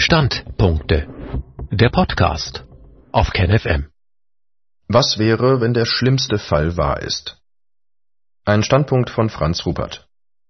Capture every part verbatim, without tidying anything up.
Standpunkte. Der Podcast auf KenFM. Was wäre, wenn der schlimmste Fall wahr ist? Ein Standpunkt von Franz Ruppert.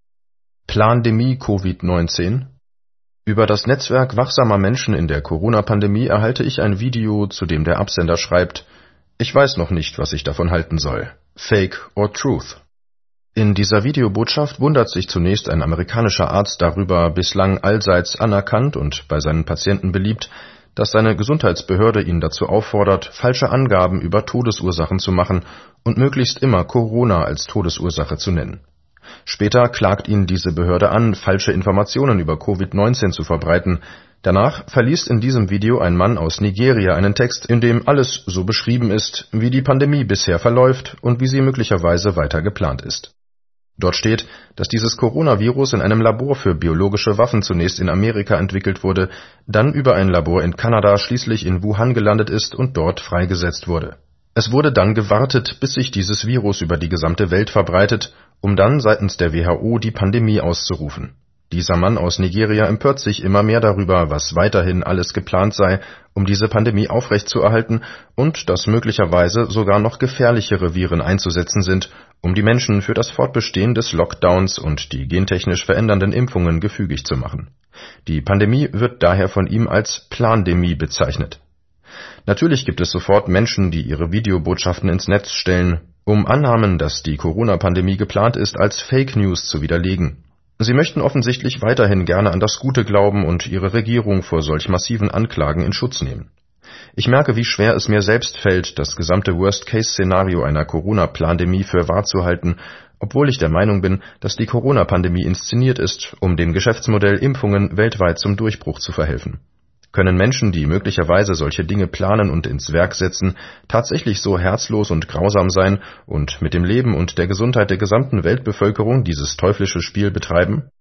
Plandemie Covid neunzehn. Über das Netzwerk wachsamer Menschen in der Corona-Pandemie erhalte ich ein Video, zu dem der Absender schreibt: Ich weiß noch nicht, was ich davon halten soll. Fake or Truth? In dieser Videobotschaft wundert sich zunächst ein amerikanischer Arzt darüber, bislang allseits anerkannt und bei seinen Patienten beliebt, dass seine Gesundheitsbehörde ihn dazu auffordert, falsche Angaben über Todesursachen zu machen und möglichst immer Corona als Todesursache zu nennen. Später klagt ihn diese Behörde an, falsche Informationen über Covid neunzehn zu verbreiten. Danach verliest in diesem Video ein Mann aus Nigeria einen Text, in dem alles so beschrieben ist, wie die Pandemie bisher verläuft und wie sie möglicherweise weiter geplant ist. Dort steht, dass dieses Coronavirus in einem Labor für biologische Waffen zunächst in Amerika entwickelt wurde, dann über ein Labor in Kanada schließlich in Wuhan gelandet ist und dort freigesetzt wurde. Es wurde dann gewartet, bis sich dieses Virus über die gesamte Welt verbreitet, um dann seitens der W H O die Pandemie auszurufen. Dieser Mann aus Nigeria empört sich immer mehr darüber, was weiterhin alles geplant sei, um diese Pandemie aufrechtzuerhalten und dass möglicherweise sogar noch gefährlichere Viren einzusetzen sind, um die Menschen für das Fortbestehen des Lockdowns und die gentechnisch verändernden Impfungen gefügig zu machen. Die Pandemie wird daher von ihm als Plandemie bezeichnet. Natürlich gibt es sofort Menschen, die ihre Videobotschaften ins Netz stellen, um Annahmen, dass die Corona-Pandemie geplant ist, als Fake News zu widerlegen. Sie möchten offensichtlich weiterhin gerne an das Gute glauben und ihre Regierung vor solch massiven Anklagen in Schutz nehmen. Ich merke, wie schwer es mir selbst fällt, das gesamte Worst-Case-Szenario einer Corona-Plandemie für wahr zu halten, obwohl ich der Meinung bin, dass die Corona-Pandemie inszeniert ist, um dem Geschäftsmodell Impfungen weltweit zum Durchbruch zu verhelfen. Können Menschen, die möglicherweise solche Dinge planen und ins Werk setzen, tatsächlich so herzlos und grausam sein und mit dem Leben und der Gesundheit der gesamten Weltbevölkerung dieses teuflische Spiel betreiben?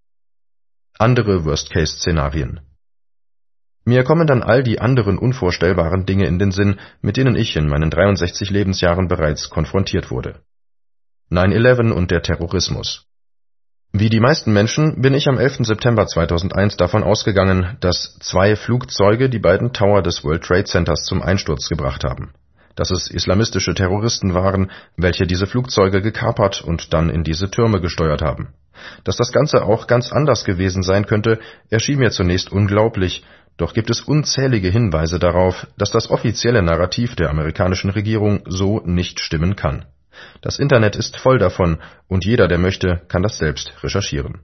Andere Worst-Case-Szenarien. Mir kommen dann all die anderen unvorstellbaren Dinge in den Sinn, mit denen ich in meinen dreiundsechzig Lebensjahren bereits konfrontiert wurde. neun elf und der Terrorismus. Wie die meisten Menschen bin ich am elften September zweitausendeins davon ausgegangen, dass zwei Flugzeuge die beiden Tower des World Trade Centers zum Einsturz gebracht haben. Dass es islamistische Terroristen waren, welche diese Flugzeuge gekapert und dann in diese Türme gesteuert haben. Dass das Ganze auch ganz anders gewesen sein könnte, erschien mir zunächst unglaublich, doch gibt es unzählige Hinweise darauf, dass das offizielle Narrativ der amerikanischen Regierung so nicht stimmen kann. Das Internet ist voll davon und jeder, der möchte, kann das selbst recherchieren.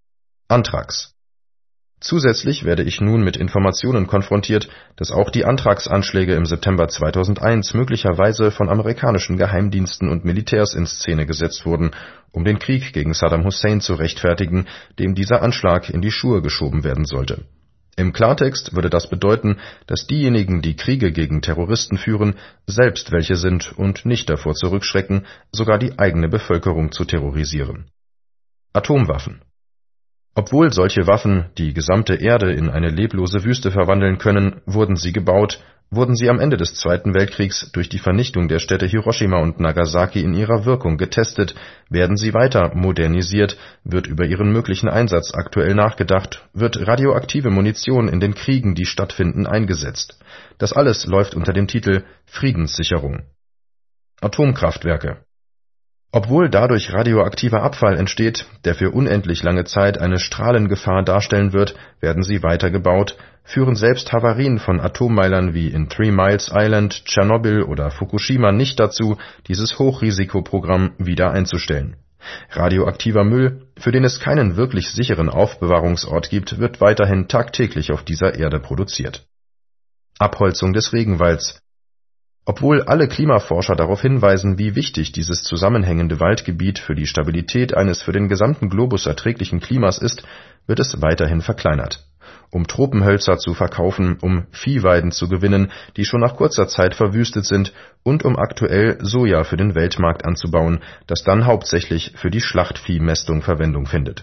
Anthrax. Zusätzlich werde ich nun mit Informationen konfrontiert, dass auch die Anthrax-Anschläge im September zweitausendeins möglicherweise von amerikanischen Geheimdiensten und Militärs in Szene gesetzt wurden, um den Krieg gegen Saddam Hussein zu rechtfertigen, dem dieser Anschlag in die Schuhe geschoben werden sollte. Im Klartext würde das bedeuten, dass diejenigen, die Kriege gegen Terroristen führen, selbst welche sind und nicht davor zurückschrecken, sogar die eigene Bevölkerung zu terrorisieren. Atomwaffen. Obwohl solche Waffen die gesamte Erde in eine leblose Wüste verwandeln können, wurden sie gebaut, wurden sie am Ende des Zweiten Weltkriegs durch die Vernichtung der Städte Hiroshima und Nagasaki in ihrer Wirkung getestet, werden sie weiter modernisiert, wird über ihren möglichen Einsatz aktuell nachgedacht, wird radioaktive Munition in den Kriegen, die stattfinden, eingesetzt. Das alles läuft unter dem Titel Friedenssicherung. Atomkraftwerke. Obwohl dadurch radioaktiver Abfall entsteht, der für unendlich lange Zeit eine Strahlengefahr darstellen wird, werden sie weitergebaut, führen selbst Havarien von Atommeilern wie in Three Miles Island, Tschernobyl oder Fukushima nicht dazu, dieses Hochrisikoprogramm wieder einzustellen. Radioaktiver Müll, für den es keinen wirklich sicheren Aufbewahrungsort gibt, wird weiterhin tagtäglich auf dieser Erde produziert. Abholzung des Regenwalds. Obwohl alle Klimaforscher darauf hinweisen, wie wichtig dieses zusammenhängende Waldgebiet für die Stabilität eines für den gesamten Globus erträglichen Klimas ist, wird es weiterhin verkleinert. Um Tropenhölzer zu verkaufen, um Viehweiden zu gewinnen, die schon nach kurzer Zeit verwüstet sind, und um aktuell Soja für den Weltmarkt anzubauen, das dann hauptsächlich für die Schlachtviehmästung Verwendung findet.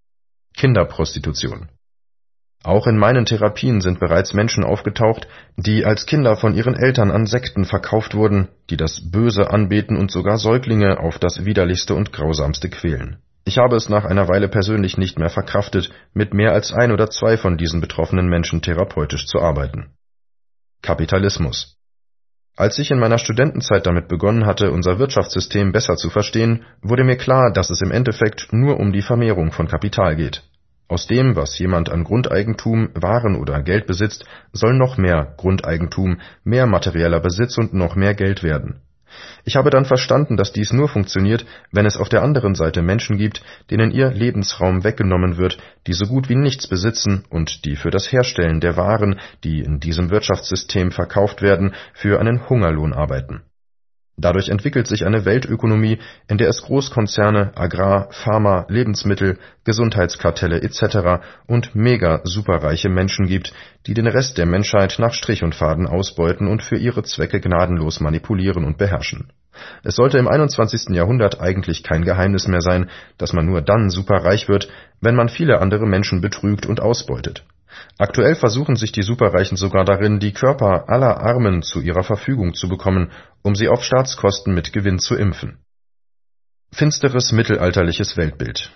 Kinderprostitution. Auch in meinen Therapien sind bereits Menschen aufgetaucht, die als Kinder von ihren Eltern an Sekten verkauft wurden, die das Böse anbeten und sogar Säuglinge auf das Widerlichste und Grausamste quälen. Ich habe es nach einer Weile persönlich nicht mehr verkraftet, mit mehr als ein oder zwei von diesen betroffenen Menschen therapeutisch zu arbeiten. Kapitalismus. Als ich in meiner Studentenzeit damit begonnen hatte, unser Wirtschaftssystem besser zu verstehen, wurde mir klar, dass es im Endeffekt nur um die Vermehrung von Kapital geht. Aus dem, was jemand an Grundeigentum, Waren oder Geld besitzt, soll noch mehr Grundeigentum, mehr materieller Besitz und noch mehr Geld werden. Ich habe dann verstanden, dass dies nur funktioniert, wenn es auf der anderen Seite Menschen gibt, denen ihr Lebensraum weggenommen wird, die so gut wie nichts besitzen und die für das Herstellen der Waren, die in diesem Wirtschaftssystem verkauft werden, für einen Hungerlohn arbeiten. Dadurch entwickelt sich eine Weltökonomie, in der es Großkonzerne, Agrar-, Pharma-, Lebensmittel-, Gesundheitskartelle et cetera und mega-superreiche Menschen gibt, die den Rest der Menschheit nach Strich und Faden ausbeuten und für ihre Zwecke gnadenlos manipulieren und beherrschen. Es sollte im einundzwanzigsten Jahrhundert eigentlich kein Geheimnis mehr sein, dass man nur dann superreich wird, wenn man viele andere Menschen betrügt und ausbeutet. Aktuell versuchen sich die Superreichen sogar darin, die Körper aller Armen zu ihrer Verfügung zu bekommen, um sie auf Staatskosten mit Gewinn zu impfen. Finsteres mittelalterliches Weltbild.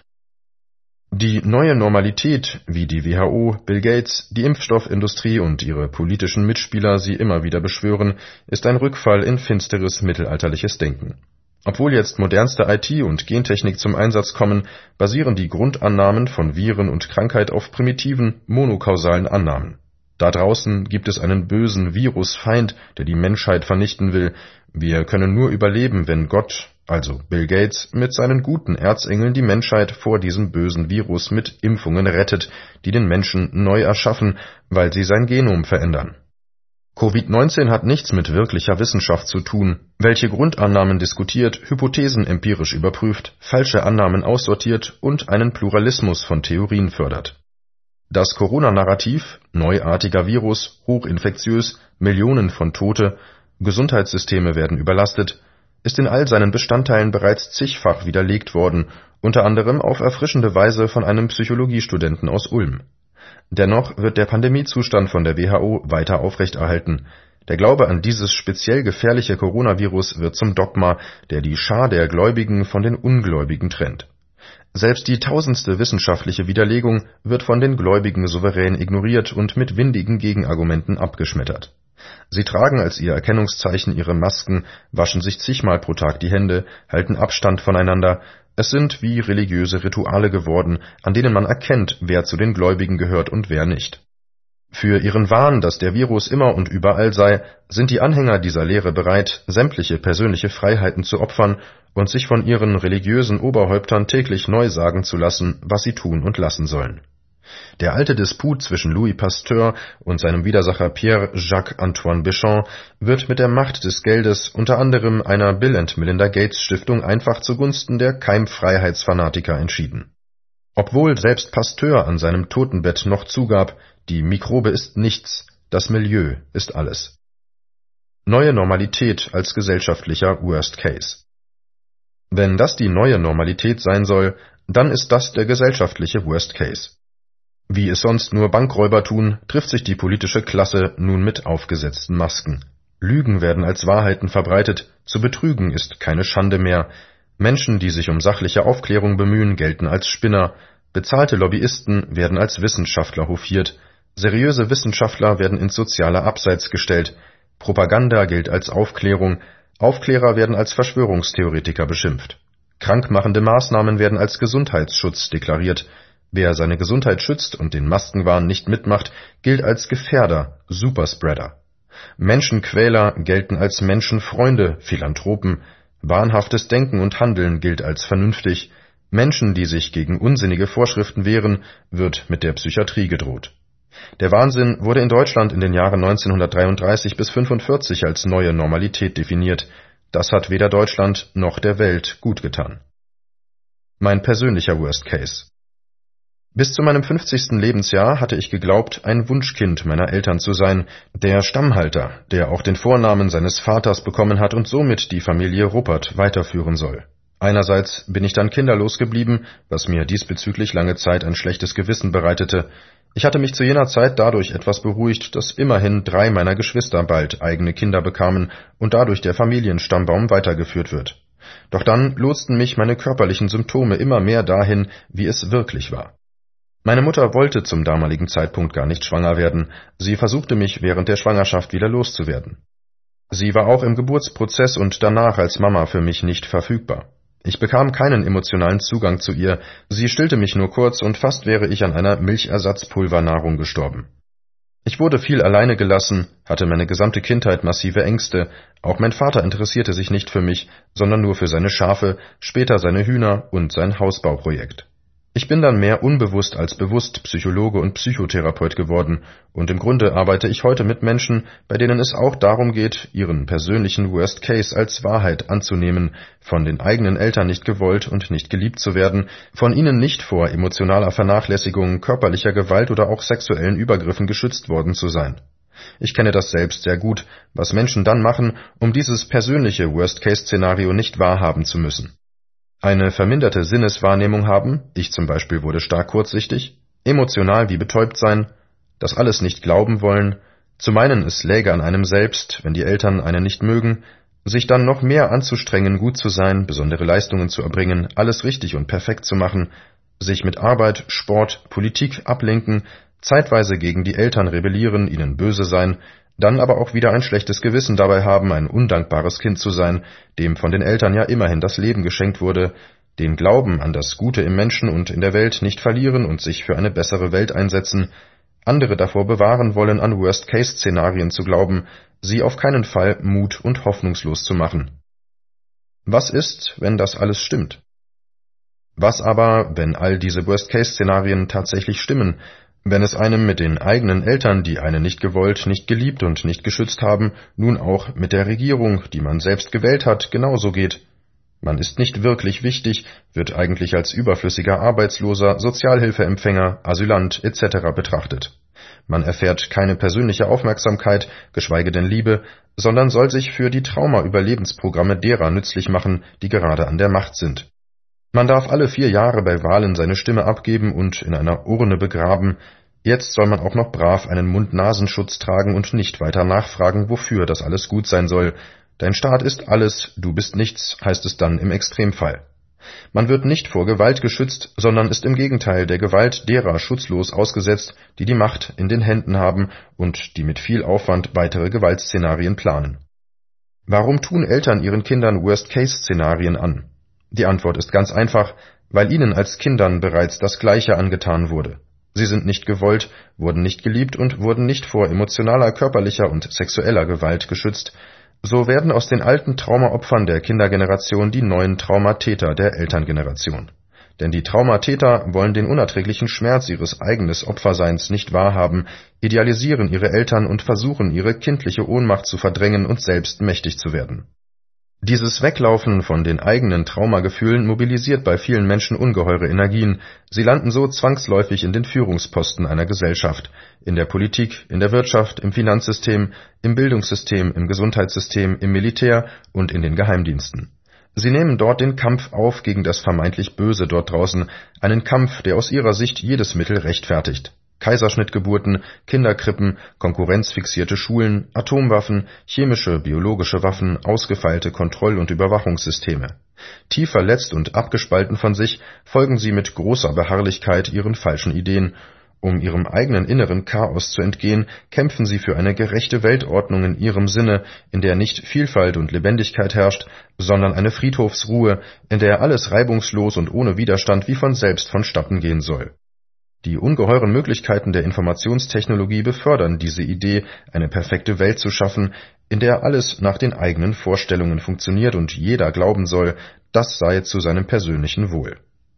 Die neue Normalität, wie die W H O, Bill Gates, die Impfstoffindustrie und ihre politischen Mitspieler sie immer wieder beschwören, ist ein Rückfall in finsteres mittelalterliches Denken. Obwohl jetzt modernste I T und Gentechnik zum Einsatz kommen, basieren die Grundannahmen von Viren und Krankheit auf primitiven, monokausalen Annahmen. Da draußen gibt es einen bösen Virusfeind, der die Menschheit vernichten will. Wir können nur überleben, wenn Gott, also Bill Gates, mit seinen guten Erzengeln die Menschheit vor diesem bösen Virus mit Impfungen rettet, die den Menschen neu erschaffen, weil sie sein Genom verändern. Covid neunzehn hat nichts mit wirklicher Wissenschaft zu tun, welche Grundannahmen diskutiert, Hypothesen empirisch überprüft, falsche Annahmen aussortiert und einen Pluralismus von Theorien fördert. Das Corona-Narrativ, neuartiger Virus, hochinfektiös, Millionen von Tote, Gesundheitssysteme werden überlastet, ist in all seinen Bestandteilen bereits zigfach widerlegt worden, unter anderem auf erfrischende Weise von einem Psychologiestudenten aus Ulm. Dennoch wird der Pandemiezustand von der W H O weiter aufrechterhalten. Der Glaube an dieses speziell gefährliche Coronavirus wird zum Dogma, der die Schar der Gläubigen von den Ungläubigen trennt. Selbst die tausendste wissenschaftliche Widerlegung wird von den Gläubigen souverän ignoriert und mit windigen Gegenargumenten abgeschmettert. Sie tragen als ihr Erkennungszeichen ihre Masken, waschen sich zigmal pro Tag die Hände, halten Abstand voneinander. Es sind wie religiöse Rituale geworden, an denen man erkennt, wer zu den Gläubigen gehört und wer nicht. Für ihren Wahn, dass der Virus immer und überall sei, sind die Anhänger dieser Lehre bereit, sämtliche persönliche Freiheiten zu opfern und sich von ihren religiösen Oberhäuptern täglich neu sagen zu lassen, was sie tun und lassen sollen. Der alte Disput zwischen Louis Pasteur und seinem Widersacher Pierre-Jacques-Antoine Béchamp wird mit der Macht des Geldes, unter anderem einer Bill and Melinda Gates Stiftung, einfach zugunsten der Keimfreiheitsfanatiker entschieden. Obwohl selbst Pasteur an seinem Totenbett noch zugab, die Mikrobe ist nichts, das Milieu ist alles. Neue Normalität als gesellschaftlicher Worst Case. Wenn das die neue Normalität sein soll, dann ist das der gesellschaftliche Worst Case. Wie es sonst nur Bankräuber tun, trifft sich die politische Klasse nun mit aufgesetzten Masken. Lügen werden als Wahrheiten verbreitet, zu betrügen ist keine Schande mehr. Menschen, die sich um sachliche Aufklärung bemühen, gelten als Spinner. Bezahlte Lobbyisten werden als Wissenschaftler hofiert. Seriöse Wissenschaftler werden ins soziale Abseits gestellt. Propaganda gilt als Aufklärung. Aufklärer werden als Verschwörungstheoretiker beschimpft. Krankmachende Maßnahmen werden als Gesundheitsschutz deklariert. Wer seine Gesundheit schützt und den Maskenwahn nicht mitmacht, gilt als Gefährder, Superspreader. Menschenquäler gelten als Menschenfreunde, Philanthropen. Wahnhaftes Denken und Handeln gilt als vernünftig. Menschen, die sich gegen unsinnige Vorschriften wehren, wird mit der Psychiatrie gedroht. Der Wahnsinn wurde in Deutschland in den Jahren neunzehnhundertdreiunddreißig bis fünfundvierzig als neue Normalität definiert. Das hat weder Deutschland noch der Welt gut getan. Mein persönlicher Worst Case. Bis zu meinem fünfzigsten Lebensjahr hatte ich geglaubt, ein Wunschkind meiner Eltern zu sein, der Stammhalter, der auch den Vornamen seines Vaters bekommen hat und somit die Familie Ruppert weiterführen soll. Einerseits bin ich dann kinderlos geblieben, was mir diesbezüglich lange Zeit ein schlechtes Gewissen bereitete. Ich hatte mich zu jener Zeit dadurch etwas beruhigt, dass immerhin drei meiner Geschwister bald eigene Kinder bekamen und dadurch der Familienstammbaum weitergeführt wird. Doch dann lotsten mich meine körperlichen Symptome immer mehr dahin, wie es wirklich war. Meine Mutter wollte zum damaligen Zeitpunkt gar nicht schwanger werden, sie versuchte mich während der Schwangerschaft wieder loszuwerden. Sie war auch im Geburtsprozess und danach als Mama für mich nicht verfügbar. Ich bekam keinen emotionalen Zugang zu ihr, sie stillte mich nur kurz und fast wäre ich an einer Milchersatzpulvernahrung gestorben. Ich wurde viel alleine gelassen, hatte meine gesamte Kindheit massive Ängste, auch mein Vater interessierte sich nicht für mich, sondern nur für seine Schafe, später seine Hühner und sein Hausbauprojekt. Ich bin dann mehr unbewusst als bewusst Psychologe und Psychotherapeut geworden, und im Grunde arbeite ich heute mit Menschen, bei denen es auch darum geht, ihren persönlichen Worst Case als Wahrheit anzunehmen, von den eigenen Eltern nicht gewollt und nicht geliebt zu werden, von ihnen nicht vor emotionaler Vernachlässigung, körperlicher Gewalt oder auch sexuellen Übergriffen geschützt worden zu sein. Ich kenne das selbst sehr gut, was Menschen dann machen, um dieses persönliche Worst-Case-Szenario nicht wahrhaben zu müssen. Eine verminderte Sinneswahrnehmung haben, ich zum Beispiel wurde stark kurzsichtig, emotional wie betäubt sein, das alles nicht glauben wollen, zu meinen, es läge an einem selbst, wenn die Eltern einen nicht mögen, sich dann noch mehr anzustrengen, gut zu sein, besondere Leistungen zu erbringen, alles richtig und perfekt zu machen, sich mit Arbeit, Sport, Politik ablenken, zeitweise gegen die Eltern rebellieren, ihnen böse sein, dann aber auch wieder ein schlechtes Gewissen dabei haben, ein undankbares Kind zu sein, dem von den Eltern ja immerhin das Leben geschenkt wurde, den Glauben an das Gute im Menschen und in der Welt nicht verlieren und sich für eine bessere Welt einsetzen, andere davor bewahren wollen, an Worst-Case-Szenarien zu glauben, sie auf keinen Fall mut- und hoffnungslos zu machen. Was ist, wenn das alles stimmt? Was aber, wenn all diese Worst-Case-Szenarien tatsächlich stimmen, wenn es einem mit den eigenen Eltern, die einen nicht gewollt, nicht geliebt und nicht geschützt haben, nun auch mit der Regierung, die man selbst gewählt hat, genauso geht? Man ist nicht wirklich wichtig, wird eigentlich als überflüssiger Arbeitsloser, Sozialhilfeempfänger, Asylant et cetera betrachtet. Man erfährt keine persönliche Aufmerksamkeit, geschweige denn Liebe, sondern soll sich für die Trauma-Überlebensprogramme derer nützlich machen, die gerade an der Macht sind. Man darf alle vier Jahre bei Wahlen seine Stimme abgeben und in einer Urne begraben. Jetzt soll man auch noch brav einen Mund-Nasenschutz tragen und nicht weiter nachfragen, wofür das alles gut sein soll. Dein Staat ist alles, du bist nichts, heißt es dann im Extremfall. Man wird nicht vor Gewalt geschützt, sondern ist im Gegenteil der Gewalt derer schutzlos ausgesetzt, die die Macht in den Händen haben und die mit viel Aufwand weitere Gewaltszenarien planen. Warum tun Eltern ihren Kindern Worst-Case-Szenarien an? Die Antwort ist ganz einfach, weil ihnen als Kindern bereits das Gleiche angetan wurde. Sie sind nicht gewollt, wurden nicht geliebt und wurden nicht vor emotionaler, körperlicher und sexueller Gewalt geschützt. So werden aus den alten Traumaopfern der Kindergeneration die neuen Traumatäter der Elterngeneration. Denn die Traumatäter wollen den unerträglichen Schmerz ihres eigenen Opferseins nicht wahrhaben, idealisieren ihre Eltern und versuchen, ihre kindliche Ohnmacht zu verdrängen und selbst mächtig zu werden. Dieses Weglaufen von den eigenen Traumagefühlen mobilisiert bei vielen Menschen ungeheure Energien. Sie landen so zwangsläufig in den Führungsposten einer Gesellschaft, in der Politik, in der Wirtschaft, im Finanzsystem, im Bildungssystem, im Gesundheitssystem, im Militär und in den Geheimdiensten. Sie nehmen dort den Kampf auf gegen das vermeintlich Böse dort draußen, einen Kampf, der aus ihrer Sicht jedes Mittel rechtfertigt. Kaiserschnittgeburten, Kinderkrippen, konkurrenzfixierte Schulen, Atomwaffen, chemische, biologische Waffen, ausgefeilte Kontroll- und Überwachungssysteme. Tief verletzt und abgespalten von sich folgen sie mit großer Beharrlichkeit ihren falschen Ideen. Um ihrem eigenen inneren Chaos zu entgehen, kämpfen sie für eine gerechte Weltordnung in ihrem Sinne, in der nicht Vielfalt und Lebendigkeit herrscht, sondern eine Friedhofsruhe, in der alles reibungslos und ohne Widerstand wie von selbst vonstatten gehen soll. Die ungeheuren Möglichkeiten der Informationstechnologie befördern diese Idee, eine perfekte Welt zu schaffen, in der alles nach den eigenen Vorstellungen funktioniert und jeder glauben soll, das sei zu seinem persönlichen Wohl.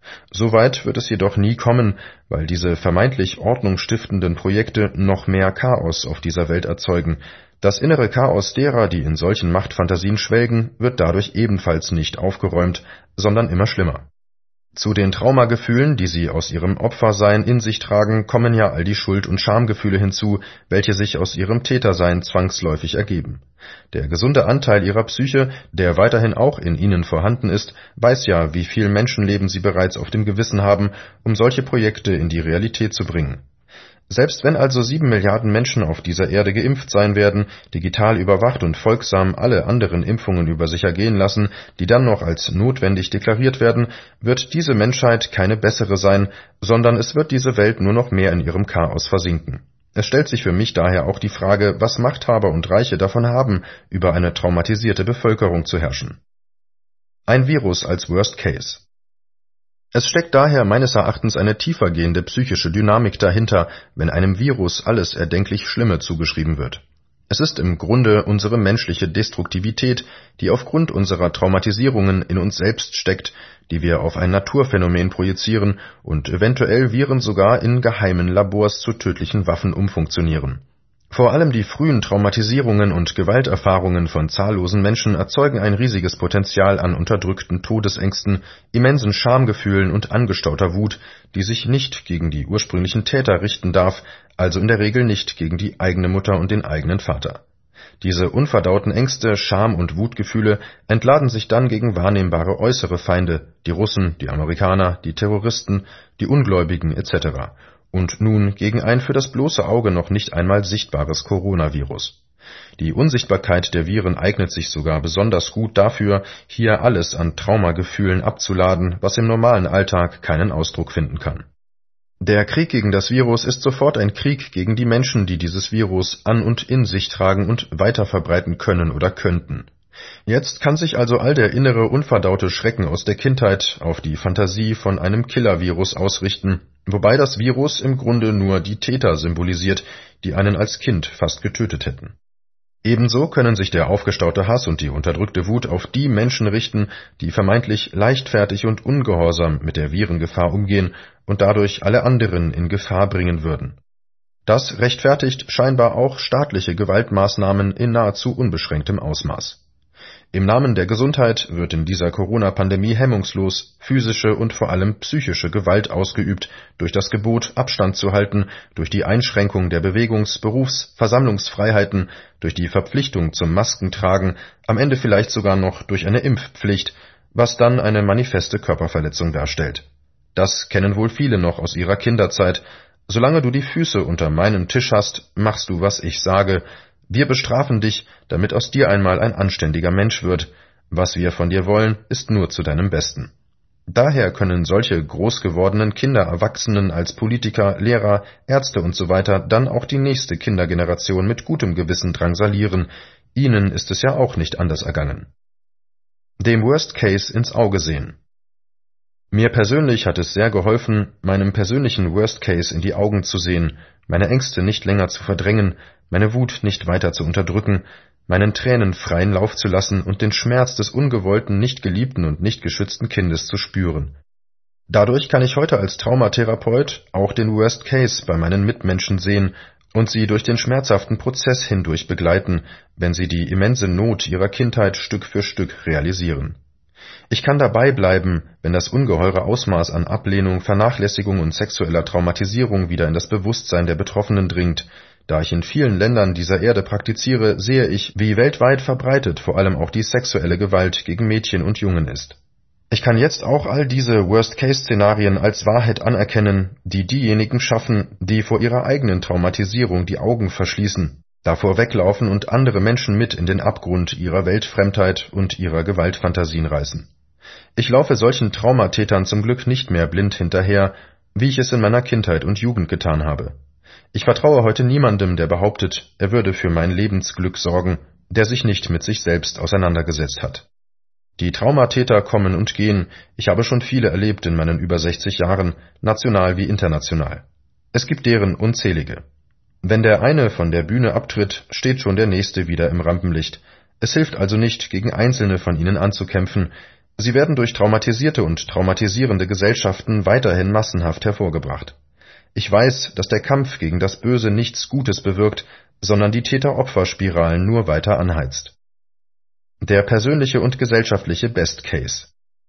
So weit wird es jedoch nie kommen, weil diese vermeintlich ordnungsstiftenden Projekte noch mehr Chaos auf dieser Welt erzeugen. Das innere Chaos derer, die in solchen Machtfantasien schwelgen, wird dadurch ebenfalls nicht aufgeräumt, sondern immer schlimmer. Zu den Traumagefühlen, die sie aus ihrem Opfersein in sich tragen, kommen ja all die Schuld- und Schamgefühle hinzu, welche sich aus ihrem Tätersein zwangsläufig ergeben. Der gesunde Anteil ihrer Psyche, der weiterhin auch in ihnen vorhanden ist, weiß ja, wie viel Menschenleben sie bereits auf dem Gewissen haben, um solche Projekte in die Realität zu bringen. Selbst wenn also sieben Milliarden Menschen auf dieser Erde geimpft sein werden, digital überwacht und folgsam alle anderen Impfungen über sich ergehen lassen, die dann noch als notwendig deklariert werden, wird diese Menschheit keine bessere sein, sondern es wird diese Welt nur noch mehr in ihrem Chaos versinken. Es stellt sich für mich daher auch die Frage, was Machthaber und Reiche davon haben, über eine traumatisierte Bevölkerung zu herrschen. Ein Virus als Worst Case. Es steckt daher meines Erachtens eine tiefergehende psychische Dynamik dahinter, wenn einem Virus alles erdenklich Schlimme zugeschrieben wird. Es ist im Grunde unsere menschliche Destruktivität, die aufgrund unserer Traumatisierungen in uns selbst steckt, die wir auf ein Naturphänomen projizieren und eventuell Viren sogar in geheimen Labors zu tödlichen Waffen umfunktionieren. Vor allem die frühen Traumatisierungen und Gewalterfahrungen von zahllosen Menschen erzeugen ein riesiges Potenzial an unterdrückten Todesängsten, immensen Schamgefühlen und angestauter Wut, die sich nicht gegen die ursprünglichen Täter richten darf, also in der Regel nicht gegen die eigene Mutter und den eigenen Vater. Diese unverdauten Ängste, Scham- und Wutgefühle entladen sich dann gegen wahrnehmbare äußere Feinde, die Russen, die Amerikaner, die Terroristen, die Ungläubigen et cetera, und nun gegen ein für das bloße Auge noch nicht einmal sichtbares Coronavirus. Die Unsichtbarkeit der Viren eignet sich sogar besonders gut dafür, hier alles an Traumagefühlen abzuladen, was im normalen Alltag keinen Ausdruck finden kann. Der Krieg gegen das Virus ist sofort ein Krieg gegen die Menschen, die dieses Virus an und in sich tragen und weiterverbreiten können oder könnten. Jetzt kann sich also all der innere, unverdaute Schrecken aus der Kindheit auf die Fantasie von einem Killer-Virus ausrichten, wobei das Virus im Grunde nur die Täter symbolisiert, die einen als Kind fast getötet hätten. Ebenso können sich der aufgestaute Hass und die unterdrückte Wut auf die Menschen richten, die vermeintlich leichtfertig und ungehorsam mit der Virengefahr umgehen und dadurch alle anderen in Gefahr bringen würden. Das rechtfertigt scheinbar auch staatliche Gewaltmaßnahmen in nahezu unbeschränktem Ausmaß. Im Namen der Gesundheit wird in dieser Corona-Pandemie hemmungslos physische und vor allem psychische Gewalt ausgeübt, durch das Gebot, Abstand zu halten, durch die Einschränkung der Bewegungs-, Berufs-, Versammlungsfreiheiten, durch die Verpflichtung zum Maskentragen, am Ende vielleicht sogar noch durch eine Impfpflicht, was dann eine manifeste Körperverletzung darstellt. Das kennen wohl viele noch aus ihrer Kinderzeit. Solange du die Füße unter meinem Tisch hast, machst du, was ich sage. Wir bestrafen dich, damit aus dir einmal ein anständiger Mensch wird. Was wir von dir wollen, ist nur zu deinem Besten. Daher können solche groß gewordenen Kinder, Erwachsenen als Politiker, Lehrer, Ärzte usw. dann auch die nächste Kindergeneration mit gutem Gewissen drangsalieren. Ihnen ist es ja auch nicht anders ergangen. Dem Worst Case ins Auge sehen. Mir persönlich hat es sehr geholfen, meinem persönlichen Worst Case in die Augen zu sehen, meine Ängste nicht länger zu verdrängen, meine Wut nicht weiter zu unterdrücken, meinen Tränen freien Lauf zu lassen und den Schmerz des ungewollten, nicht geliebten und nicht geschützten Kindes zu spüren. Dadurch kann ich heute als Traumatherapeut auch den Worst Case bei meinen Mitmenschen sehen und sie durch den schmerzhaften Prozess hindurch begleiten, wenn sie die immense Not ihrer Kindheit Stück für Stück realisieren. Ich kann dabei bleiben, wenn das ungeheure Ausmaß an Ablehnung, Vernachlässigung und sexueller Traumatisierung wieder in das Bewusstsein der Betroffenen dringt. Da ich in vielen Ländern dieser Erde praktiziere, sehe ich, wie weltweit verbreitet vor allem auch die sexuelle Gewalt gegen Mädchen und Jungen ist. Ich kann jetzt auch all diese Worst-Case-Szenarien als Wahrheit anerkennen, die diejenigen schaffen, die vor ihrer eigenen Traumatisierung die Augen verschließen, davor weglaufen und andere Menschen mit in den Abgrund ihrer Weltfremdheit und ihrer Gewaltfantasien reißen. Ich laufe solchen Traumatätern zum Glück nicht mehr blind hinterher, wie ich es in meiner Kindheit und Jugend getan habe. Ich vertraue heute niemandem, der behauptet, er würde für mein Lebensglück sorgen, der sich nicht mit sich selbst auseinandergesetzt hat. Die Traumatäter kommen und gehen, ich habe schon viele erlebt in meinen über sechzig Jahren, national wie international. Es gibt deren unzählige. Wenn der eine von der Bühne abtritt, steht schon der nächste wieder im Rampenlicht. Es hilft also nicht, gegen einzelne von ihnen anzukämpfen. Sie werden durch traumatisierte und traumatisierende Gesellschaften weiterhin massenhaft hervorgebracht. Ich weiß, dass der Kampf gegen das Böse nichts Gutes bewirkt, sondern die Täter-Opfer-Spiralen nur weiter anheizt. Der persönliche und gesellschaftliche Best Case.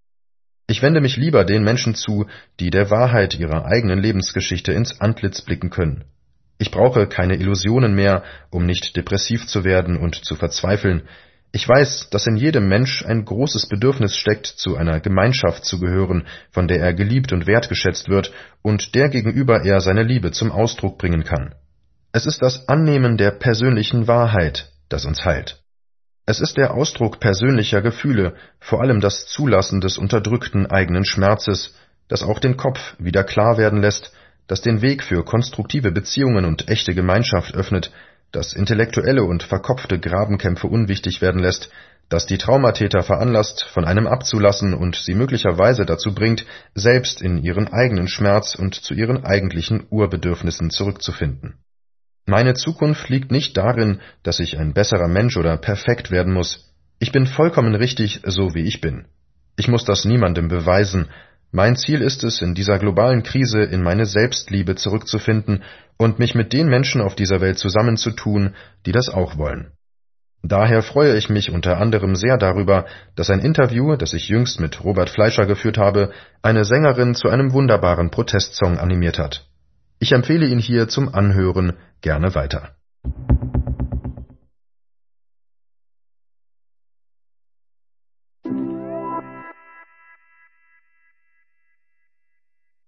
Ich wende mich lieber den Menschen zu, die der Wahrheit ihrer eigenen Lebensgeschichte ins Antlitz blicken können. Ich brauche keine Illusionen mehr, um nicht depressiv zu werden und zu verzweifeln. Ich weiß, dass in jedem Mensch ein großes Bedürfnis steckt, zu einer Gemeinschaft zu gehören, von der er geliebt und wertgeschätzt wird und der gegenüber er seine Liebe zum Ausdruck bringen kann. Es ist das Annehmen der persönlichen Wahrheit, das uns heilt. Es ist der Ausdruck persönlicher Gefühle, vor allem das Zulassen des unterdrückten eigenen Schmerzes, das auch den Kopf wieder klar werden lässt, das den Weg für konstruktive Beziehungen und echte Gemeinschaft öffnet, das intellektuelle und verkopfte Grabenkämpfe unwichtig werden lässt, das die Traumatäter veranlasst, von einem abzulassen und sie möglicherweise dazu bringt, selbst in ihren eigenen Schmerz und zu ihren eigentlichen Urbedürfnissen zurückzufinden. Meine Zukunft liegt nicht darin, dass ich ein besserer Mensch oder perfekt werden muss. Ich bin vollkommen richtig, so wie ich bin. Ich muss das niemandem beweisen. Mein Ziel ist es, in dieser globalen Krise in meine Selbstliebe zurückzufinden und mich mit den Menschen auf dieser Welt zusammenzutun, die das auch wollen. Daher freue ich mich unter anderem sehr darüber, dass ein Interview, das ich jüngst mit Robert Fleischer geführt habe, eine Sängerin zu einem wunderbaren Protestsong animiert hat. Ich empfehle ihn hier zum Anhören gerne weiter.